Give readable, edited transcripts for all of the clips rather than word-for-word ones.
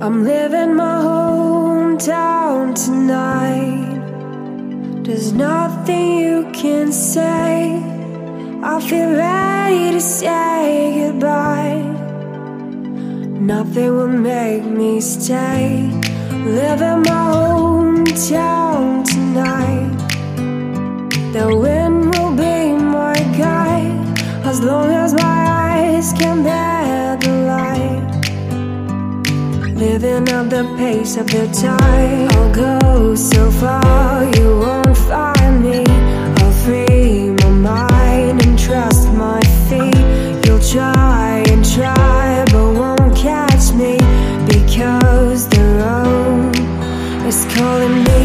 I'm living my hometown tonight. There's nothing you can say. I feel ready to say goodbye. Nothing will make me stay. Living my hometown tonight. The wind will be my guide, as long as my eyes can bear the light. Living at the pace of the tide. I'll go so far, you won't find me. I'll free my mind and trust my feet. You'll try and try, but won't catch me, because the road is calling me.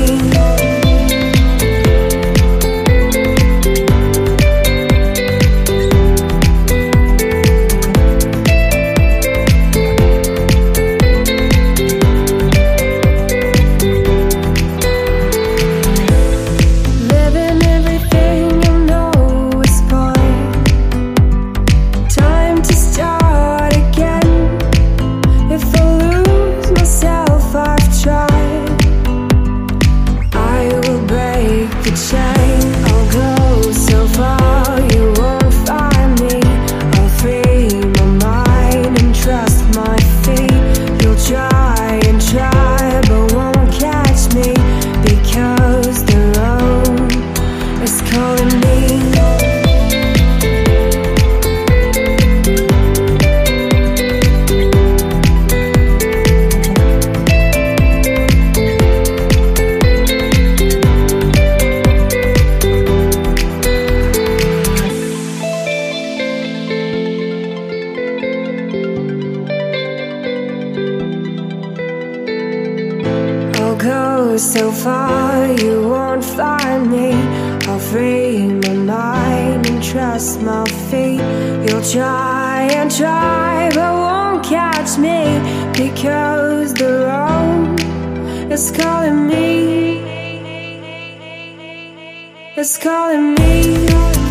Go so far, you won't find me. I'll free my mind and trust my feet. You'll try and try, but won't catch me, because the road is calling me. It's calling me.